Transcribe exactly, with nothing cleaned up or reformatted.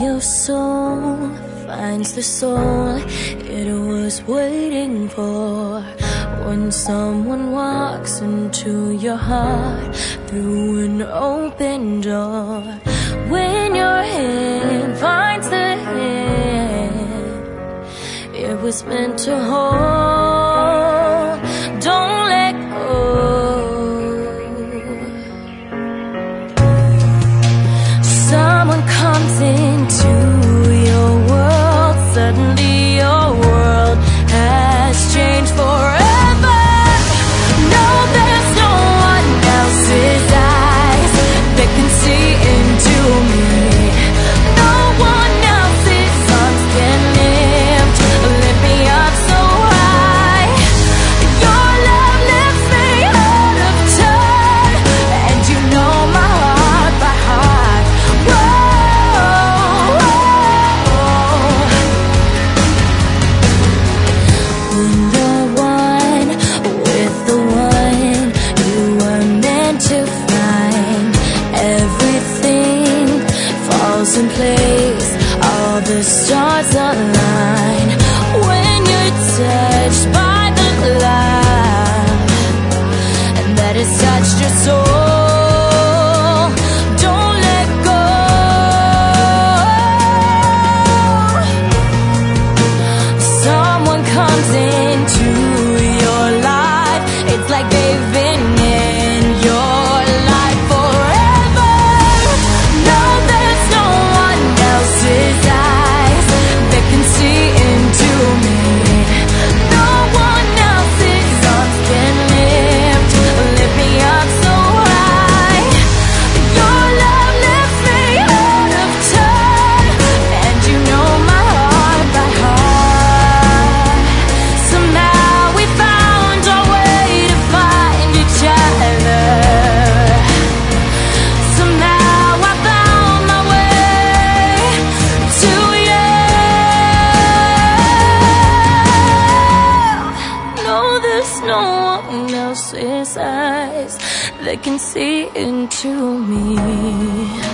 your soul finds the soul it was waiting for. When someone walks into your heart through an open door. When your hand finds the hand it was meant to hold, don't let go. Someone comes into your world, suddenly your world has changed forever. No, there's no one else's eyes that can see into me. No one else's arms can lift, lift me up so high. Your love lifts me out of turn, and you know my heart by heart. When the one with the one you were meant to find, everything falls in place, all the stars align. When you're touched by the love and that has touched your soul, don't let go. Someone comes into your life, it's like they've been in your life forever. No, there's no one else's eyes that can see into me. No one else's arms can lift, lift me up so high. Your love lifts me out of turn, and you know my heart by heart. Somehow we found our way to find each other. Somehow I found my way to you. No, there's no one else's eyes that can see into me.